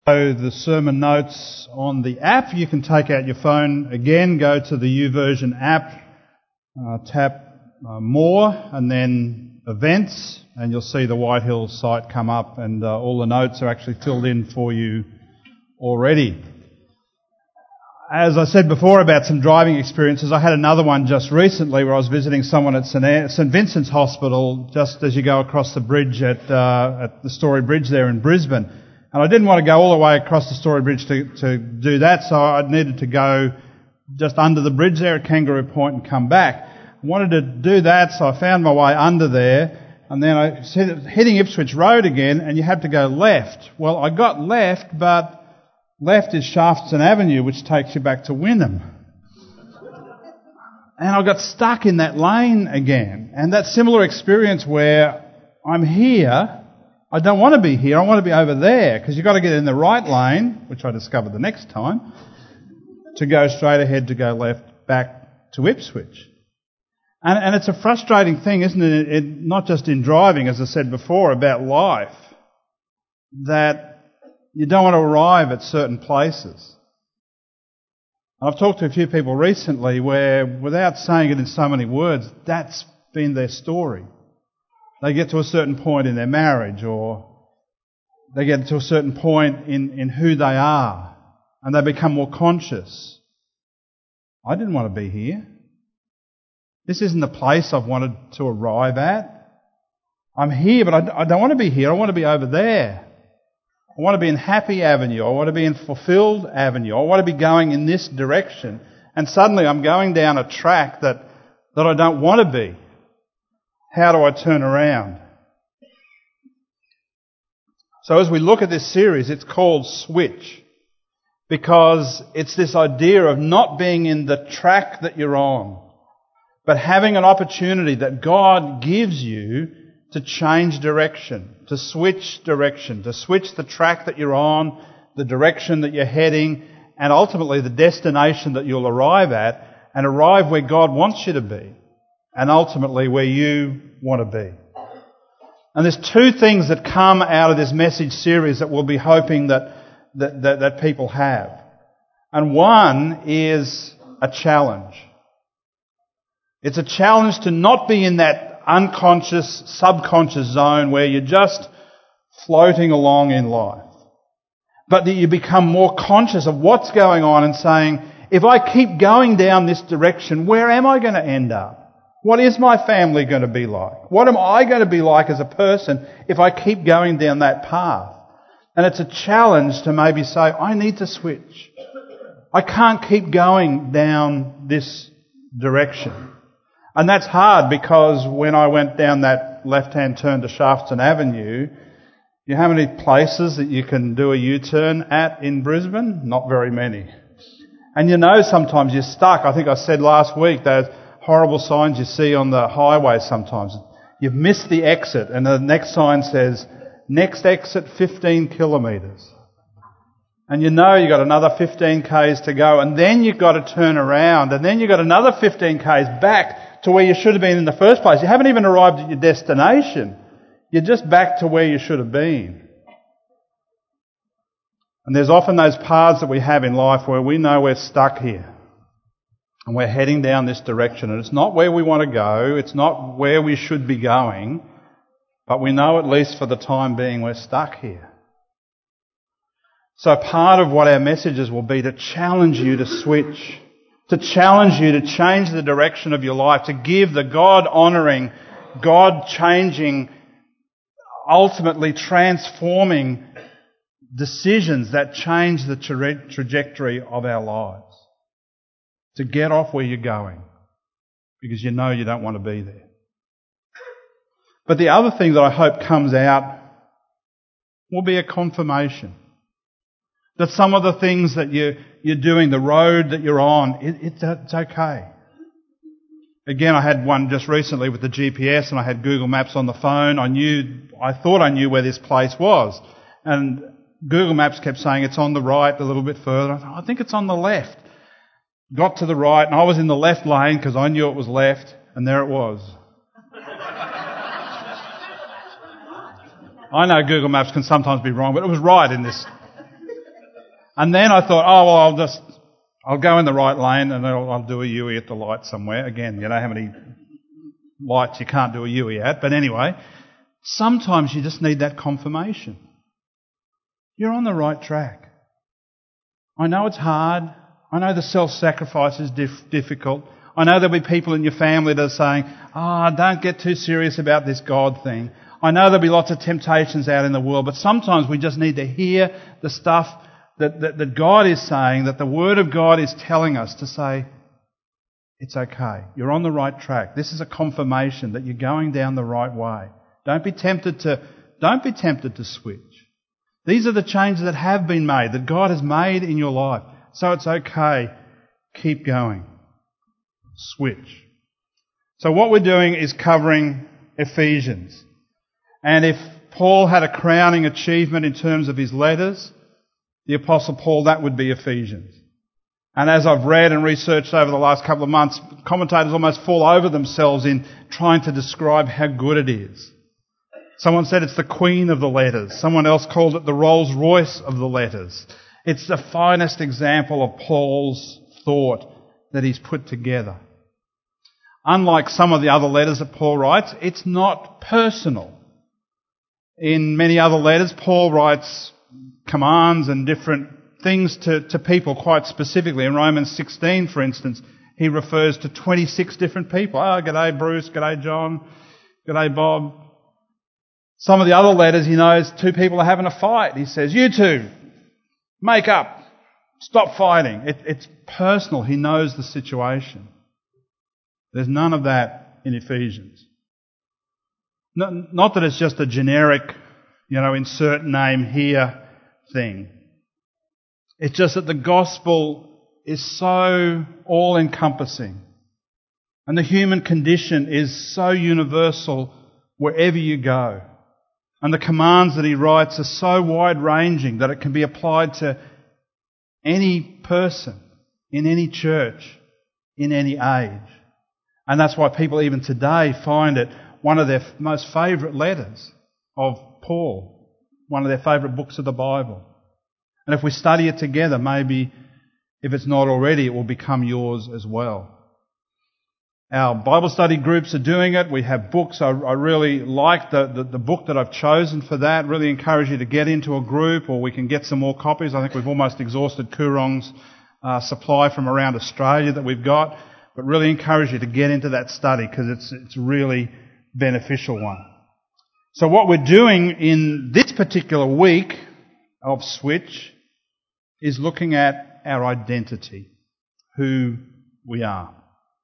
The sermon notes on the app. You can take out your phone again, go to the YouVersion app, tap More and then Events, and you'll see the Whitehill site come up, and all the notes are actually filled in for you already. As I said before about some driving experiences, I had another one just recently where I was visiting someone at St Vincent's Hospital just as you go across the bridge at the Story Bridge there in Brisbane. And I didn't want to go all the way across the Story Bridge to do that, so I needed to go just under the bridge there at Kangaroo Point and come back. I wanted to do that, so I found my way under there, and then I was hitting Ipswich Road again, and you had to go left. Well, I got left, but left is Shafton Avenue, which takes you back to Wynnum. And I got stuck in that lane again. And that similar experience where I'm here, I don't want to be here, I want to be over there, because you've got to get in the right lane, which I discovered the next time, to go straight ahead, to go left, back to Ipswich. And it's a frustrating thing, isn't it, not just in driving, as I said before, about life, that you don't want to arrive at certain places. I've talked to a few people recently where, without saying it in so many words, that's been their story. They get to a certain point in their marriage, or they get to a certain point in who they are, and they become more conscious. I didn't want to be here. This isn't the place I've wanted to arrive at. I'm here, but I don't want to be here. I want to be over there. I want to be in Happy Avenue. I want to be in Fulfilled Avenue. I want to be going in this direction. And suddenly I'm going down a track that I don't want to be. How do I turn around? So as we look at this series, it's called Switch, because it's this idea of not being in the track that you're on, but having an opportunity that God gives you to change direction, to switch the track that you're on, the direction that you're heading, and ultimately the destination that you'll arrive at, and arrive where God wants you to be, and ultimately where you want to be. And there's two things that come out of this message series that we'll be hoping that people have. And one is a challenge. It's a challenge to not be in that unconscious, subconscious zone where you're just floating along in life, but that you become more conscious of what's going on and saying, if I keep going down this direction, where am I going to end up? What is my family going to be like? What am I going to be like as a person if I keep going down that path? And it's a challenge to maybe say, I need to switch. I can't keep going down this direction. And that's hard, because when I went down that left-hand turn to Shafton Avenue, you know how many places that you can do a U-turn at in Brisbane? Not very many. And you know sometimes you're stuck. I think I said last week, those horrible signs you see on the highway sometimes. You've missed the exit, and the next sign says, next exit 15 kilometres. And you know you've got another 15 k's to go, and then you've got to turn around, and then you've got another 15 k's back to where you should have been in the first place. You haven't even arrived at your destination. You're just back to where you should have been. And there's often those paths that we have in life where we know we're stuck here and we're heading down this direction, and it's not where we want to go, it's not where we should be going, but we know at least for the time being we're stuck here. So part of what our messages will be to challenge you to switch, to challenge you to change the direction of your life, to give the God-honouring, God-changing, ultimately transforming decisions that change the trajectory of our lives. To get off where you're going, because you know you don't want to be there. But the other thing that I hope comes out will be a confirmation that some of the things that you're doing, the road that you're on, it's okay. Again, I had one just recently with the GPS, and I had Google Maps on the phone. I thought I knew where this place was, and Google Maps kept saying it's on the right a little bit further. I thought, I think it's on the left. Got to the right, and I was in the left lane because I knew it was left, and there it was. I know Google Maps can sometimes be wrong, but it was right in this And then I thought, oh, well, I'll go in the right lane and I'll do a U-E at the light somewhere. Again, you know how many lights you can't do a U-E at. But anyway, sometimes you just need that confirmation. You're on the right track. I know it's hard. I know the self-sacrifice is difficult. I know there'll be people in your family that are saying, don't get too serious about this God thing. I know there'll be lots of temptations out in the world, but sometimes we just need to hear the stuff that God is saying, that the Word of God is telling us to say, it's okay. You're on the right track. This is a confirmation that you're going down the right way. Don't be tempted to switch. These are the changes that have been made, that God has made in your life. So it's okay. Keep going. Switch. So what we're doing is covering Ephesians. And if Paul had a crowning achievement in terms of his letters, the Apostle Paul, that would be Ephesians. And as I've read and researched over the last couple of months, commentators almost fall over themselves in trying to describe how good it is. Someone said it's the queen of the letters. Someone else called it the Rolls Royce of the letters. It's the finest example of Paul's thought that he's put together. Unlike some of the other letters that Paul writes, it's not personal. In many other letters, Paul writes commands and different things to people quite specifically. In Romans 16, for instance, he refers to 26 different people. G'day Bruce, g'day John, g'day Bob. Some of the other letters, he knows two people are having a fight. He says, you two, make up, stop fighting. It's personal. He knows the situation. There's none of that in Ephesians. Not that it's just a generic, insert name here thing. It's just that the gospel is so all-encompassing. And the human condition is so universal wherever you go. And the commands that he writes are so wide-ranging that it can be applied to any person, in any church, in any age. And that's why people even today find it one of their most favourite letters of Paul, one of their favourite books of the Bible. And if we study it together, maybe, if it's not already, it will become yours as well. Our Bible study groups are doing it. We have books. I really like the book that I've chosen for that. Really encourage you to get into a group, or we can get some more copies. I think we've almost exhausted Coorong's supply from around Australia that we've got. But really encourage you to get into that study because it's a really beneficial one. So what we're doing in this particular week of Switch is looking at our identity, who we are.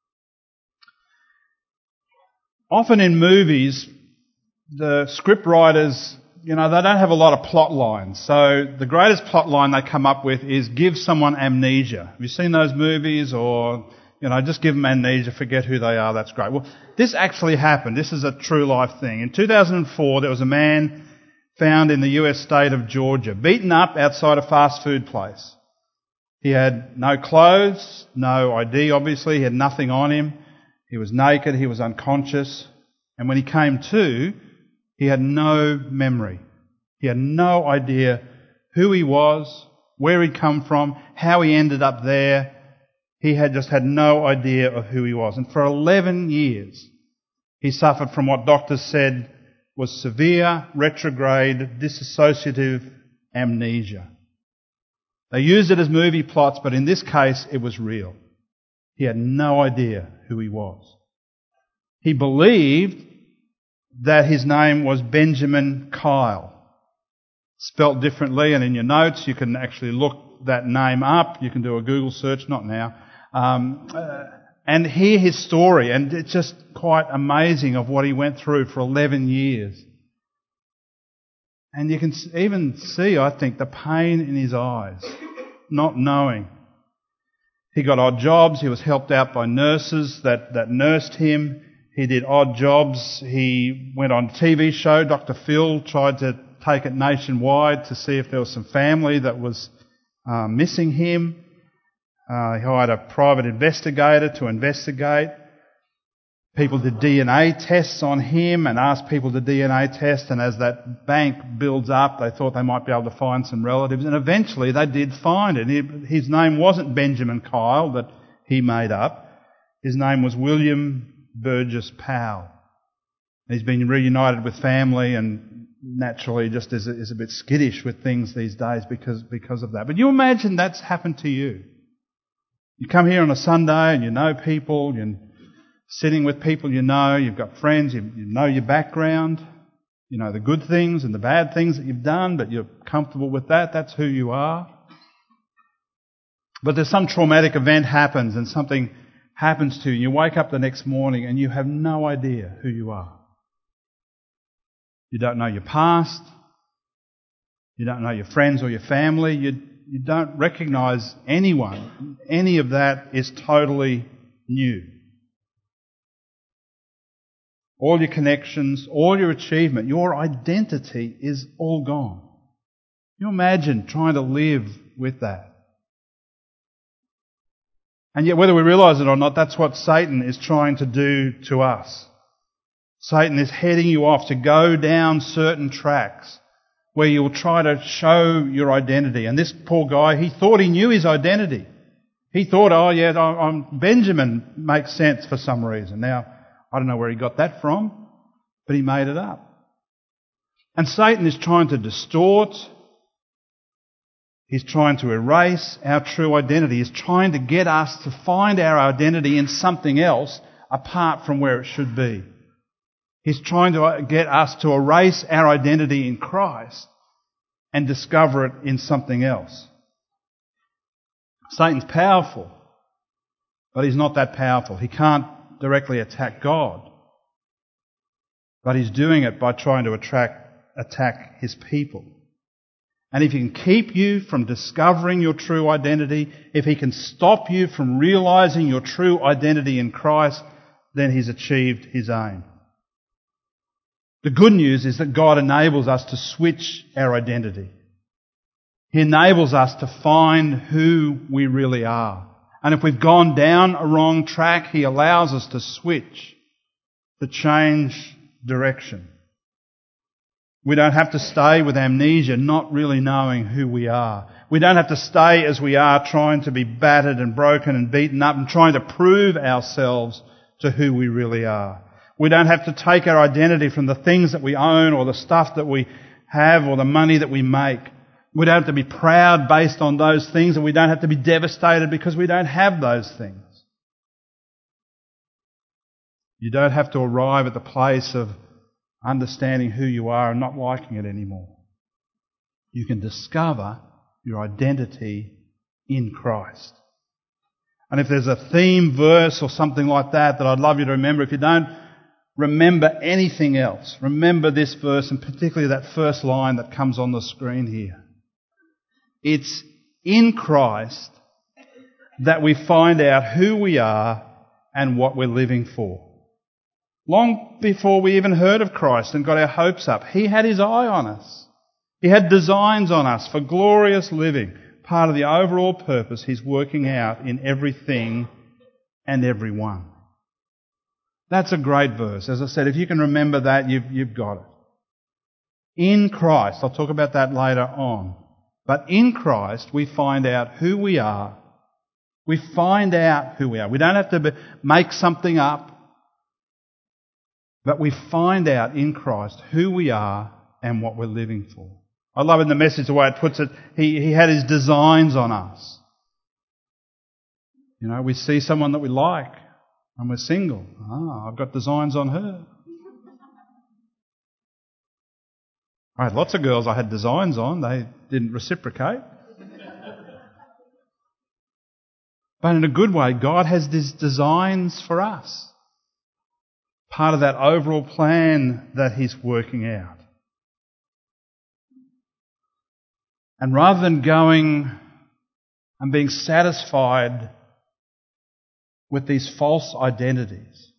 Often in movies, the script writers, they don't have a lot of plot lines. So the greatest plot line they come up with is give someone amnesia. Have you seen those movies? Or, just give them amnesia, forget who they are, that's great. Well, this actually happened. This is a true life thing. In 2004, there was a man found in the US state of Georgia, beaten up outside a fast food place. He had no clothes, no ID obviously, he had nothing on him. He was naked, he was unconscious, and when he came to, he had no memory. He had no idea who he was, where he'd come from, how he ended up there. He had just had no idea of who he was. And for 11 years, he suffered from what doctors said was severe retrograde dissociative amnesia. They used it as movie plots, but in this case, it was real. He had no idea who he was. He believed that his name was Benjamin Kyle, spelt differently, and in your notes you can actually look that name up. You can do a Google search, not now, and hear his story, and it's just quite amazing of what he went through for 11 years. And you can even see, I think, the pain in his eyes, not knowing. He got odd jobs. He was helped out by nurses that nursed him. He did odd jobs. He went on a TV show. Dr. Phil tried to take it nationwide to see if there was some family that was missing him. He hired a private investigator to investigate. People did DNA tests on him and asked people to DNA test, and as that bank builds up, they thought they might be able to find some relatives, and eventually they did find it. His name wasn't Benjamin Kyle that he made up. His name was William Burgess Powell. He's been reunited with family and naturally just is a bit skittish with things these days because of that. But you imagine that's happened to you. You come here on a Sunday and you know people, you're sitting with people you know, you've got friends, you know your background, you know the good things and the bad things that you've done, but you're comfortable with that. That's who you are. But there's some traumatic event happens and something happens to you. You wake up the next morning and you have no idea who you are. You don't know your past. You don't know your friends or your family. You don't recognise anyone. Any of that is totally new. All your connections, all your achievement, your identity is all gone. Can you imagine trying to live with that? And yet whether we realise it or not, that's what Satan is trying to do to us. Satan is heading you off to go down certain tracks where you'll try to show your identity. And this poor guy, he thought he knew his identity. He thought, oh yeah, I'm Benjamin makes sense for some reason. Now, I don't know where he got that from, but he made it up. And Satan is trying to distort. He's trying to erase our true identity. He's trying to get us to find our identity in something else apart from where it should be. He's trying to get us to erase our identity in Christ and discover it in something else. Satan's powerful, but he's not that powerful. He can't directly attack God, but he's doing it by trying to attack his people. And if he can keep you from discovering your true identity, if he can stop you from realising your true identity in Christ, then he's achieved his aim. The good news is that God enables us to switch our identity. He enables us to find who we really are. And if we've gone down a wrong track, He allows us to switch, to change direction. We don't have to stay with amnesia, not really knowing who we are. We don't have to stay as we are, trying to be battered and broken and beaten up and trying to prove ourselves to who we really are. We don't have to take our identity from the things that we own or the stuff that we have or the money that we make. We don't have to be proud based on those things, and we don't have to be devastated because we don't have those things. You don't have to arrive at the place of understanding who you are and not liking it anymore. You can discover your identity in Christ. And if there's a theme verse or something like that I'd love you to remember, if you don't remember anything else, remember this verse, and particularly that first line that comes on the screen here. It's in Christ that we find out who we are and what we're living for. Long before we even heard of Christ and got our hopes up, He had His eye on us. He had designs on us for glorious living, part of the overall purpose He's working out in everything and everyone. That's a great verse. As I said, if you can remember that, you've got it. In Christ, I'll talk about that later on. But in Christ, we find out who we are. We find out who we are. We don't have to make something up. But we find out in Christ who we are and what we're living for. I love in the Message the way it puts it. He had His designs on us. You know, we see someone that we like and we're single. I've got designs on her. I had lots of girls I had designs on. They didn't reciprocate. But in a good way, God has these designs for us. Part of that overall plan that He's working out. And rather than going and being satisfied with these false identities,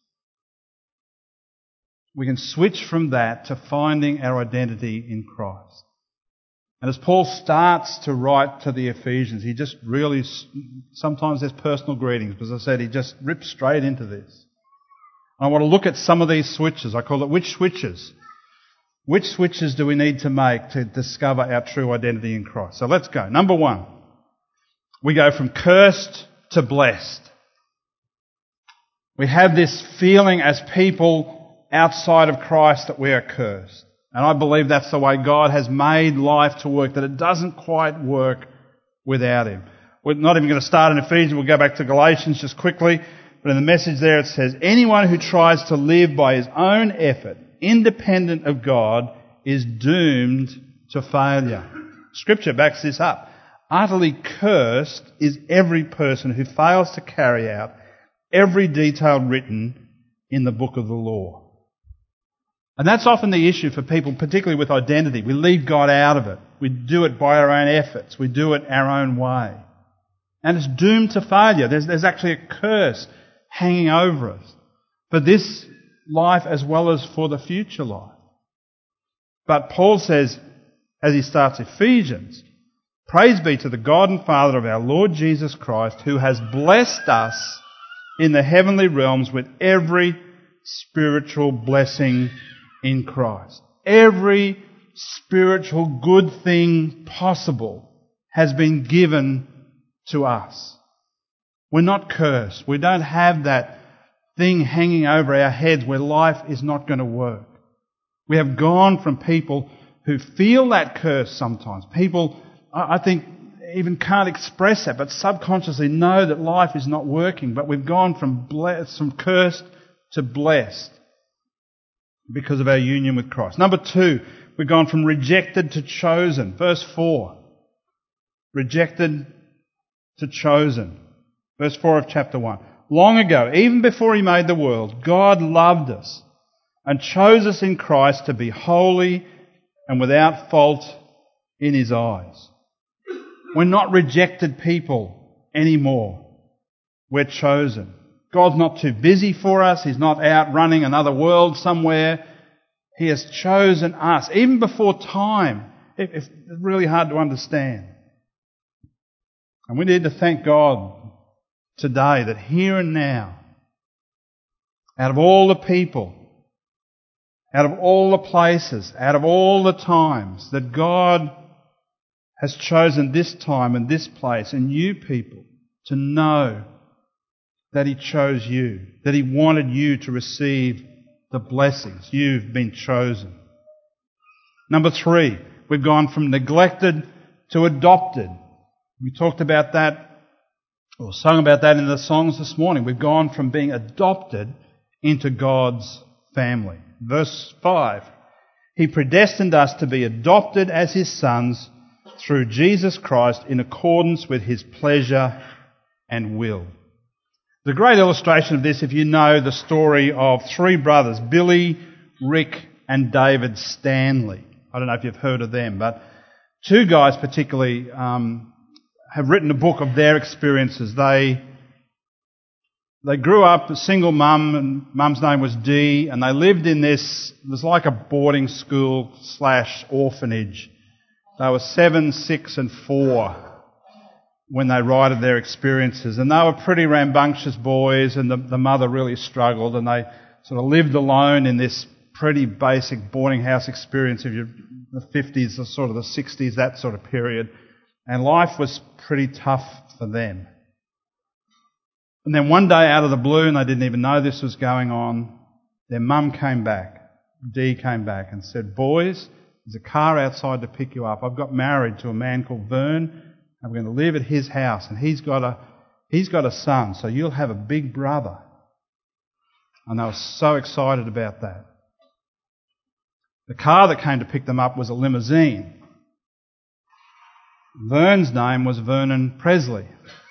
we can switch from that to finding our identity in Christ. And as Paul starts to write to the Ephesians, he just really, sometimes there's personal greetings, but as I said, he just rips straight into this. I want to look at some of these switches. I call it which switches. Which switches do we need to make to discover our true identity in Christ? So let's go. Number one, we go from cursed to blessed. We have this feeling as people outside of Christ that we are cursed. And I believe that's the way God has made life to work, that it doesn't quite work without Him. We're not even going to start in Ephesians. We'll go back to Galatians just quickly. But in the message there it says, anyone who tries to live by his own effort, independent of God, is doomed to failure. Scripture backs this up. Utterly cursed is every person who fails to carry out every detail written in the book of the law. And that's often the issue for people, particularly with identity. We leave God out of it. We do it by our own efforts. We do it our own way. And it's doomed to failure. There's actually a curse hanging over us for this life as well as for the future life. But Paul says, as he starts Ephesians, praise be to the God and Father of our Lord Jesus Christ, who has blessed us in the heavenly realms with every spiritual blessing in Christ. Every spiritual good thing possible has been given to us. We're not cursed. We don't have that thing hanging over our heads where life is not going to work. We have gone from people who feel that curse sometimes. People, I think, even can't express that, but subconsciously know that life is not working. But we've gone from cursed to blessed because of our union with Christ. Number two, we've gone from rejected to chosen. Verse 4. Rejected to chosen. Verse 4 of chapter 1. Long ago, even before He made the world, God loved us and chose us in Christ to be holy and without fault in His eyes. We're not rejected people anymore. We're chosen. God's not too busy for us. He's not out running another world somewhere. He has chosen us, even before time. It's really hard to understand. And we need to thank God today that here and now, out of all the people, out of all the places, out of all the times, that God has chosen this time and this place and you people to know that He chose you, that He wanted you to receive the blessings. You've been chosen. Number 3, we've gone from neglected to adopted. We talked about that, or sung about that in the songs this morning. We've gone from being adopted into God's family. Verse 5, He predestined us to be adopted as His sons through Jesus Christ in accordance with His pleasure and will. The great illustration of this, if you know the story of 3 brothers, Billy, Rick and David Stanley. I don't know if you've heard of them, but 2 guys particularly have written a book of their experiences. They grew up a single mum, and mum's name was Dee, and they lived in this, it was like a boarding school / orphanage. They were 7, 6 and 4 when they wrote their experiences, and they were pretty rambunctious boys, and the mother really struggled, and they sort of lived alone in this pretty basic boarding house experience of the 50s, sort of the 60s, that sort of period. And life was pretty tough for them. And then one day out of the blue, and they didn't even know this was going on, their mum came back. Dee came back and said, "Boys, there's a car outside to pick you up. I've got married to a man called Vern, and we're going to live at his house, and he's got a son, so you'll have a big brother." And they were so excited about that. The car that came to pick them up was a limousine. Vern's name was Vernon Presley.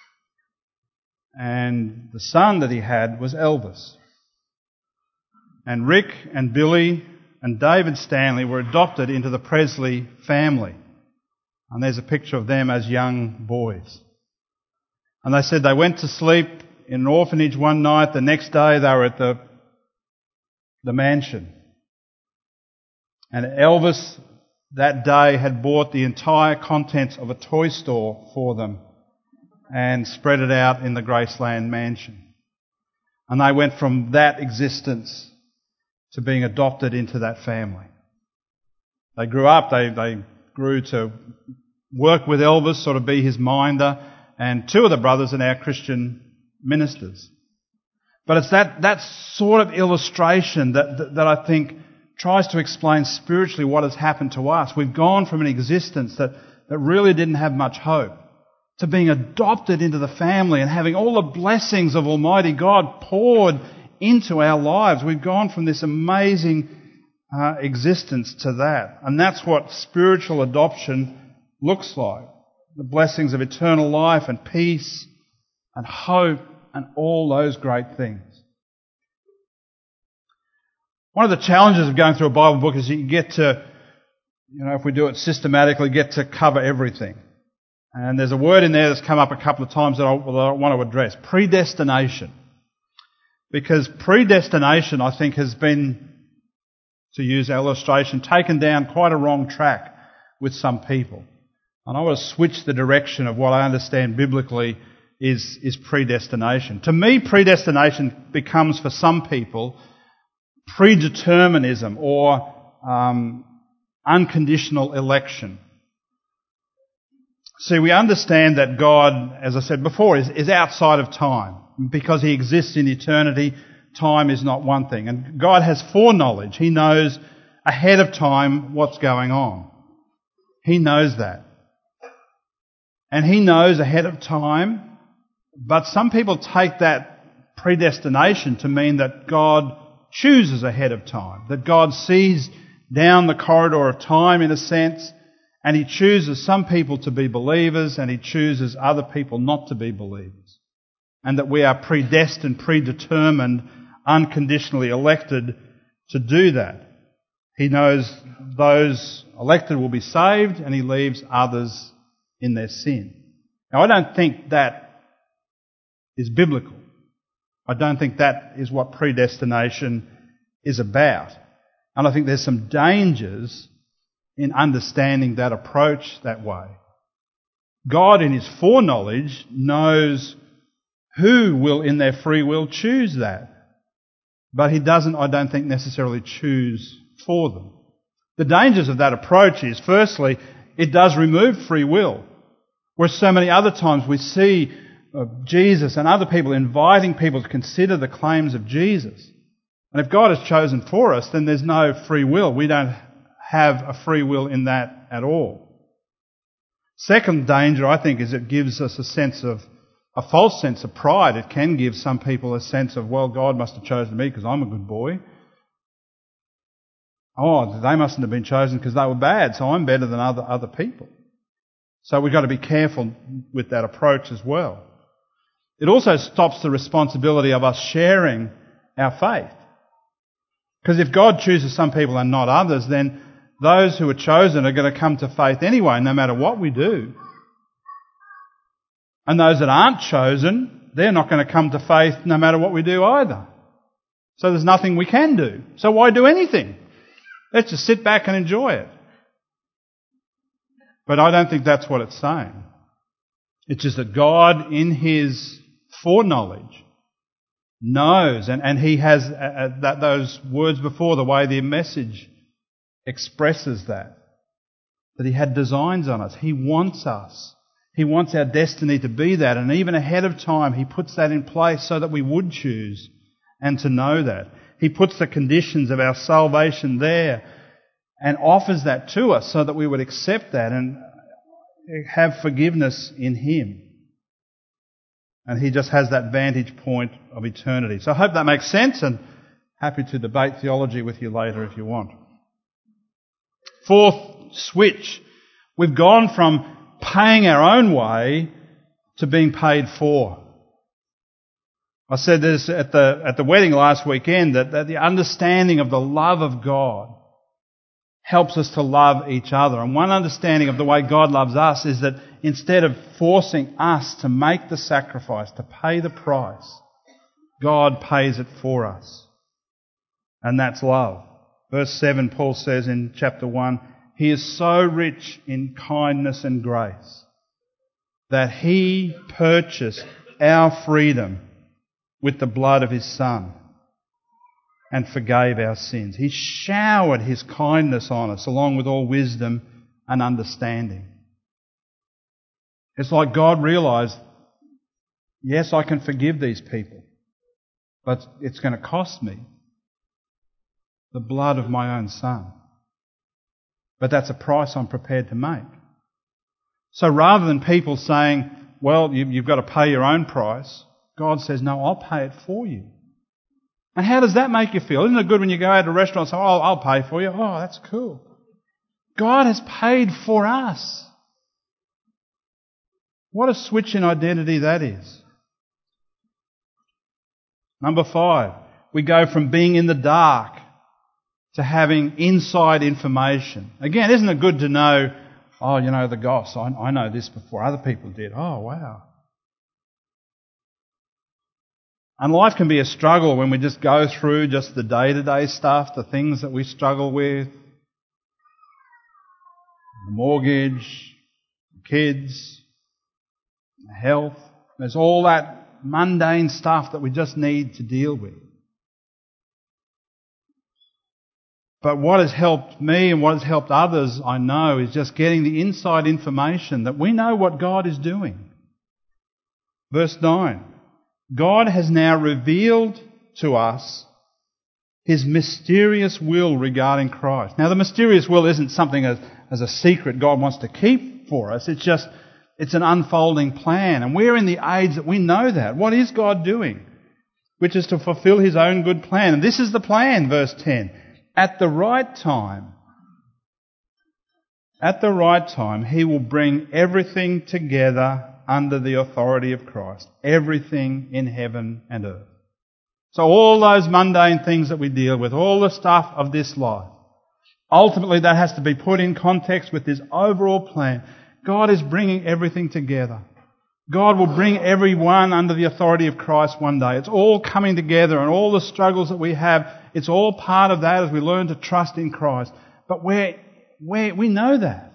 And the son that he had was Elvis. And Rick and Billy and David Stanley were adopted into the Presley family. And there's a picture of them as young boys. And they said they went to sleep in an orphanage one night. The next day they were at the mansion. And Elvis that day had bought the entire contents of a toy store for them and spread it out in the Graceland mansion. And they went from that existence to being adopted into that family. They grew up, they grew to work with Elvis, sort of be his minder, and two of the brothers are now Christian ministers. But it's that sort of illustration that I think tries to explain spiritually what has happened to us. We've gone from an existence that really didn't have much hope to being adopted into the family and having all the blessings of Almighty God poured into our lives. We've gone from this amazing existence to that. And that's what spiritual adoption looks like. The blessings of eternal life and peace and hope and all those great things. One of the challenges of going through a Bible book is you get to, if we do it systematically, get to cover everything. And there's a word in there that's come up a couple of times that I want to address. Predestination. Because predestination, I think, has been, to use our illustration, taken down quite a wrong track with some people. And I want to switch the direction of what I understand biblically is predestination. To me, predestination becomes, for some people, predeterminism or unconditional election. See, we understand that God, as I said before, is outside of time. Because He exists in eternity, time is not one thing. And God has foreknowledge. He knows ahead of time what's going on. He knows that. And He knows ahead of time, but some people take that predestination to mean that God chooses ahead of time, that God sees down the corridor of time in a sense, and He chooses some people to be believers and He chooses other people not to be believers. And that we are predestined, predetermined, unconditionally elected to do that. He knows those elected will be saved and He leaves others in their sin. Now, I don't think that is biblical. I don't think that is what predestination is about. And I think there's some dangers in understanding that approach that way. God, in His foreknowledge, knows who will, in their free will, choose that. But He doesn't, I don't think, necessarily choose for them. The dangers of that approach is, firstly, it does remove free will. Whereas so many other times we see Jesus and other people inviting people to consider the claims of Jesus. And if God has chosen for us, then there's no free will. We don't have a free will in that at all. Second danger, I think, is it gives us a false sense of pride. It can give some people a sense of, well, God must have chosen me because I'm a good boy. Oh, they mustn't have been chosen because they were bad, so I'm better than other people. So we've got to be careful with that approach as well. It also stops the responsibility of us sharing our faith. Because if God chooses some people and not others, then those who are chosen are going to come to faith anyway, no matter what we do. And those that aren't chosen, they're not going to come to faith no matter what we do either. So there's nothing we can do. So why do anything? Let's just sit back and enjoy it. But I don't think that's what it's saying. It's just that God, in His foreknowledge, knows, and He has those words before, the way the message expresses that He had designs on us. He wants us. He wants our destiny to be that. And even ahead of time, He puts that in place so that we would choose and to know that. He puts the conditions of our salvation there and offers that to us so that we would accept that and have forgiveness in Him. And He just has that vantage point of eternity. So I hope that makes sense, and happy to debate theology with you later if you want. Fourth switch. We've gone from paying our own way to being paid for. I said this at the wedding last weekend, that the understanding of the love of God helps us to love each other. And one understanding of the way God loves us is that instead of forcing us to make the sacrifice, to pay the price, God pays it for us. And that's love. Verse 7, Paul says in chapter 1, He is so rich in kindness and grace that He purchased our freedom with the blood of his Son and forgave our sins. He showered his kindness on us along with all wisdom and understanding. It's like God realised, yes, I can forgive these people, but it's going to cost me the blood of my own Son. But that's a price I'm prepared to make. So rather than people saying, well, you've got to pay your own price, God says, no, I'll pay it for you. And how does that make you feel? Isn't it good when you go out to a restaurant and say, oh, I'll pay for you? Oh, that's cool. God has paid for us. What a switch in identity that is. Number 5, we go from being in the dark to having inside information. Again, isn't it good to know, oh, you know, the goss, I know this before other people did. Oh, wow. And life can be a struggle when we just go through just the day-to-day stuff, the things that we struggle with, the mortgage, the kids, the health. There's all that mundane stuff that we just need to deal with. But what has helped me and what has helped others, I know, is just getting the inside information that we know what God is doing. Verse 9. God has now revealed to us his mysterious will regarding Christ. Now, the mysterious will isn't something as a secret God wants to keep for us. It's an unfolding plan. And we're in the age that we know that. What is God doing? Which is to fulfill his own good plan. And this is the plan, verse 10. At the right time, he will bring everything together under the authority of Christ. Everything in heaven and earth. So all those mundane things that we deal with, all the stuff of this life, ultimately that has to be put in context with this overall plan. God is bringing everything together. God will bring everyone under the authority of Christ one day. It's all coming together, and all the struggles that we have, it's all part of that as we learn to trust in Christ. But we know that.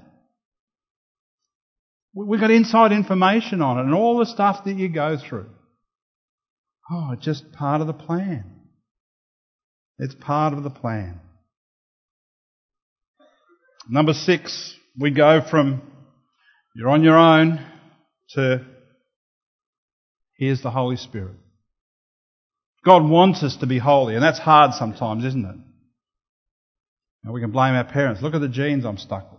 We've got inside information on it, and all the stuff that you go through. Oh, it's just part of the plan. It's part of the plan. Number 6, we go from you're on your own to here's the Holy Spirit. God wants us to be holy, and that's hard sometimes, isn't it? Now we can blame our parents. Look at the genes I'm stuck with.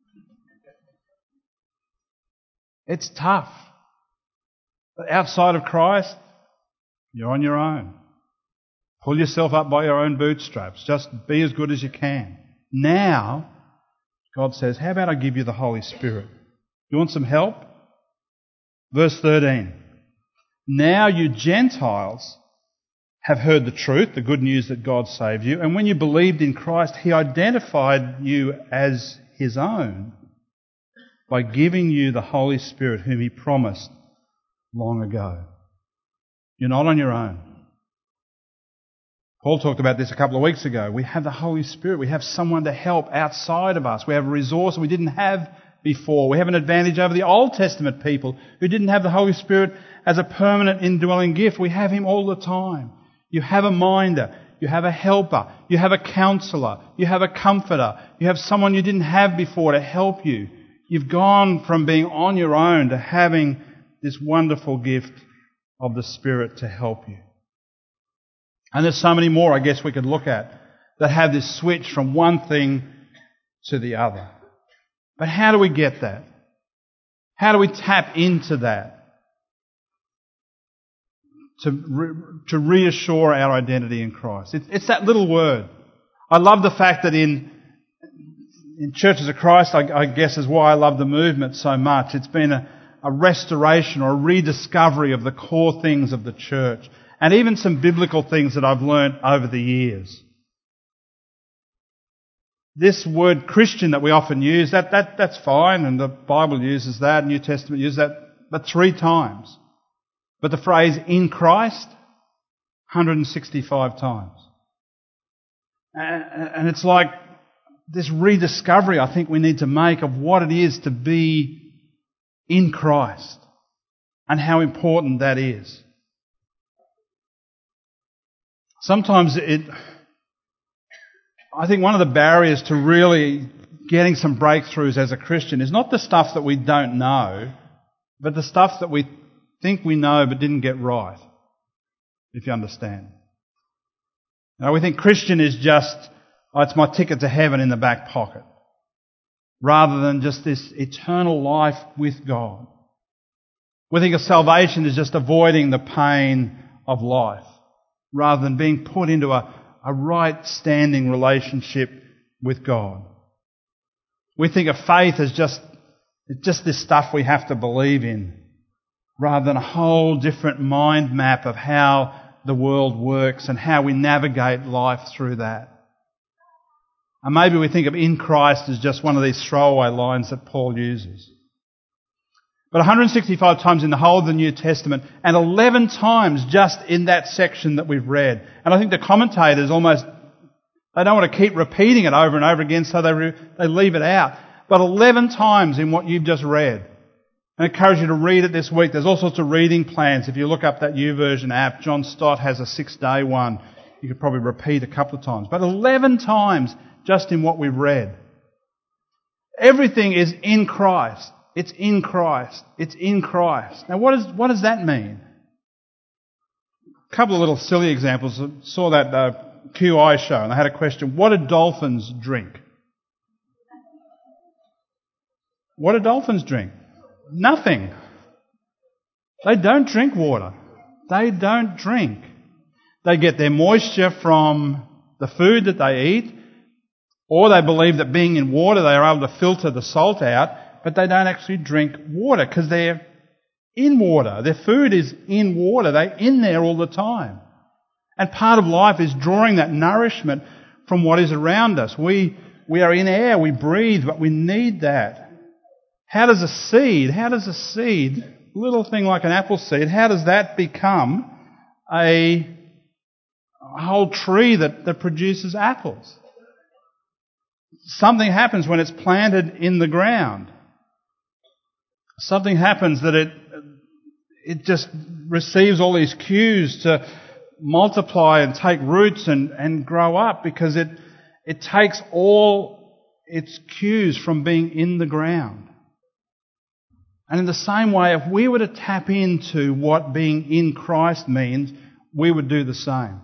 It's tough. But outside of Christ, you're on your own. Pull yourself up by your own bootstraps. Just be as good as you can. Now, God says, how about I give you the Holy Spirit? You want some help? Verse 13. Now you Gentiles have heard the truth, the good news that God saved you, and when you believed in Christ, he identified you as his own by giving you the Holy Spirit whom he promised long ago. You're not on your own. Paul talked about this a couple of weeks ago. We have the Holy Spirit. We have someone to help outside of us. We have a resource we didn't have before. We have an advantage over the Old Testament people who didn't have the Holy Spirit as a permanent indwelling gift. We have him all the time. You have a minder. You have a helper. You have a counsellor. You have a comforter. You have someone you didn't have before to help you. You've gone from being on your own to having this wonderful gift of the Spirit to help you. And there's so many more, I guess, we could look at that have this switch from one thing to the other. But how do we get that? How do we tap into that to reassure our identity in Christ? It's that little word. I love the fact that in Churches of Christ, I guess is why I love the movement so much. It's been a restoration or a rediscovery of the core things of the church, and even some biblical things that I've learnt over the years. This word Christian that we often use, that's fine, and the Bible uses that, New Testament uses that, but 3 times. But the phrase in Christ, 165 times. And it's like this rediscovery I think we need to make of what it is to be in Christ and how important that is. Sometimes I think one of the barriers to really getting some breakthroughs as a Christian is not the stuff that we don't know, but the stuff that we think we know but didn't get right, if you understand. Now, we think Christian is just, it's my ticket to heaven in the back pocket, rather than just this eternal life with God. We think of salvation as just avoiding the pain of life, rather than being put into a right standing relationship with God. We think of faith as just this stuff we have to believe in, rather than a whole different mind map of how the world works and how we navigate life through that. And maybe we think of in Christ as just one of these throwaway lines that Paul uses. But 165 times in the whole of the New Testament, and 11 times just in that section that we've read. And I think the commentators almost, they don't want to keep repeating it over and over again, so they leave it out. But 11 times in what you've just read. I encourage you to read it this week. There's all sorts of reading plans. If you look up that YouVersion app, John Stott has a 6-day one. You could probably repeat a couple of times. But 11 times just in what we've read. Everything is in Christ. It's in Christ. It's in Christ. Now what does that mean? A couple of little silly examples. I saw that QI show and they had a question. What do dolphins drink? What do dolphins drink? Nothing. They don't drink water. They don't drink. They get their moisture from the food that they eat, or they believe that being in water they are able to filter the salt out, but they don't actually drink water because they're in water. Their food is in water. They're in there all the time. And part of life is drawing that nourishment from what is around us. We are in air, we breathe, but we need that. How does a seed, little thing like an apple seed, how does that become a whole tree that produces apples? Something happens when it's planted in the ground. Something happens that it just receives all these cues to multiply and take roots and grow up because it takes all its cues from being in the ground. And in the same way, if we were to tap into what being in Christ means, we would do the same.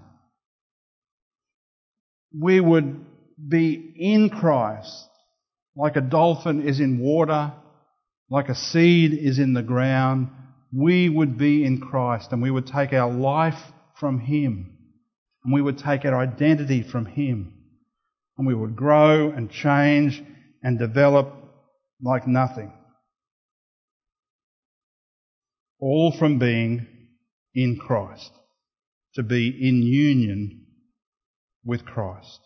We would be in Christ, like a dolphin is in water, like a seed is in the ground. We would be in Christ, and we would take our life from Him, and we would take our identity from Him, and we would grow and change and develop like nothing. All from being in Christ, to be in union with Christ.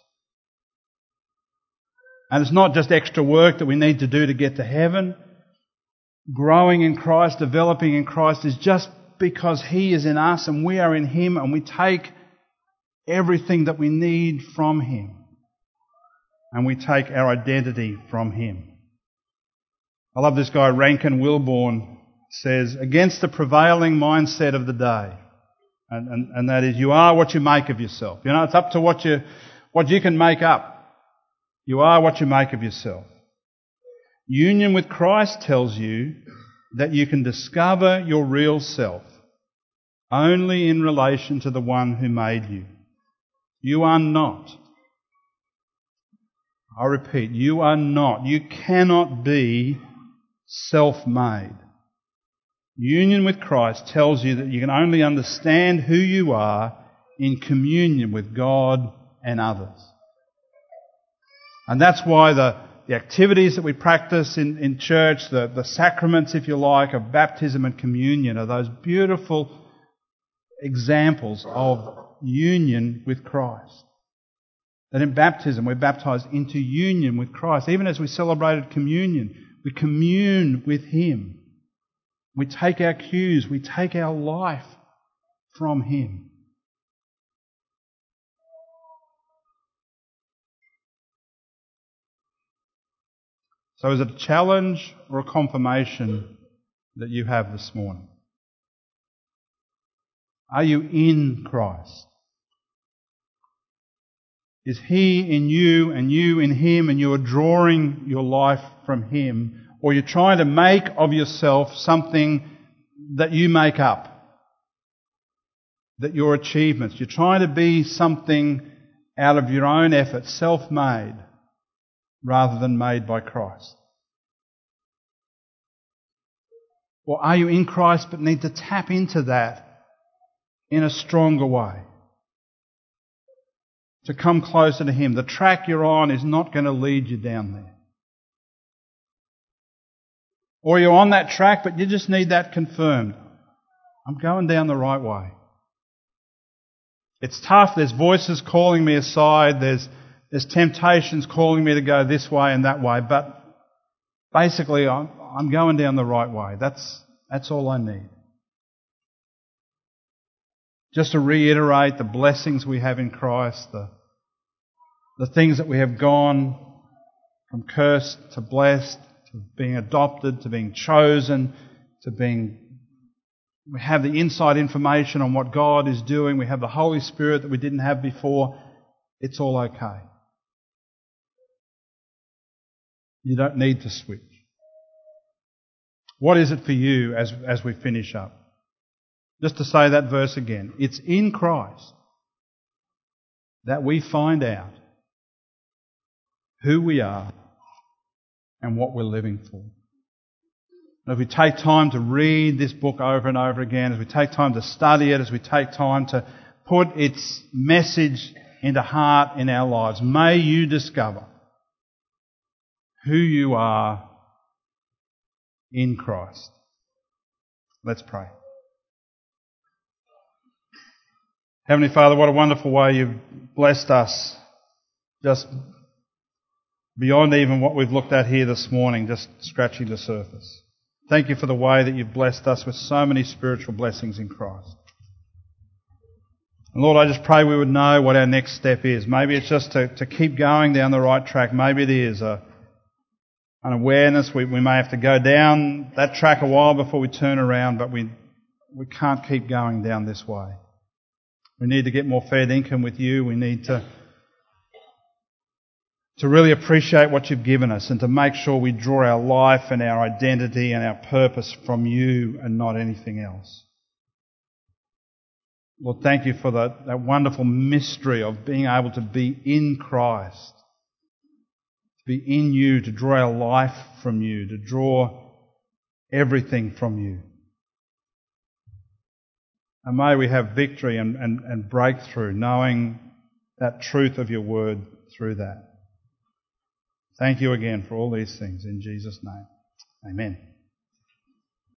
And it's not just extra work that we need to do to get to heaven. Growing in Christ, developing in Christ is just because He is in us and we are in Him, and we take everything that we need from Him. And we take our identity from Him. I love this guy, Rankin Wilbourne, says, against the prevailing mindset of the day, and that is, you are what you make of yourself. You know, it's up to what you can make up. You are what you make of yourself. Union with Christ tells you that you can discover your real self only in relation to the one who made you. You are not. I repeat, you are not. You cannot be self-made. Union with Christ tells you that you can only understand who you are in communion with God and others. And that's why the activities that we practice in church, the sacraments, if you like, of baptism and communion are those beautiful examples of union with Christ. That in baptism we're baptised into union with Christ. Even as we celebrated communion, we commune with Him. We take our cues, we take our life from Him. So is it a challenge or a confirmation that you have this morning? Are you in Christ? Is He in you and you in Him, and you are drawing your life from Him, or you're trying to make of yourself something that you make up, that your achievements, you're trying to be something out of your own effort, self-made, rather than made by Christ? Or are you in Christ but need to tap into that in a stronger way? To come closer to Him. The track you're on is not going to lead you down there. Or you're on that track but you just need that confirmed. I'm going down the right way. It's tough. There's voices calling me aside. There's temptations calling me to go this way and that way. But basically, I'm going down the right way. That's all I need. Just to reiterate the blessings we have in Christ, the things that we have gone from cursed to blessed, to being adopted, to being chosen, we have the inside information on what God is doing. We have the Holy Spirit that we didn't have before. It's all okay. You don't need to switch. What is it for you as we finish up? Just to say that verse again. It's in Christ that we find out who we are and what we're living for. And if we take time to read this book over and over again, as we take time to study it, as we take time to put its message into heart in our lives, may you discover who you are in Christ. Let's pray. Heavenly Father, what a wonderful way you've blessed us, just beyond even what we've looked at here this morning, just scratching the surface. Thank you for the way that you've blessed us with so many spiritual blessings in Christ. And Lord, I just pray we would know what our next step is. Maybe it's just to keep going down the right track. Maybe it is an awareness. We may have to go down that track a while before we turn around, but we can't keep going down this way. We need to get more fair income with you. We need to really appreciate what you've given us and to make sure we draw our life and our identity and our purpose from you and not anything else. Lord, thank you for that wonderful mystery of being able to be in Christ, to be in you, to draw our life from you, to draw everything from you. And may we have victory and breakthrough, knowing that truth of your word through that. Thank you again for all these things in Jesus' name. Amen.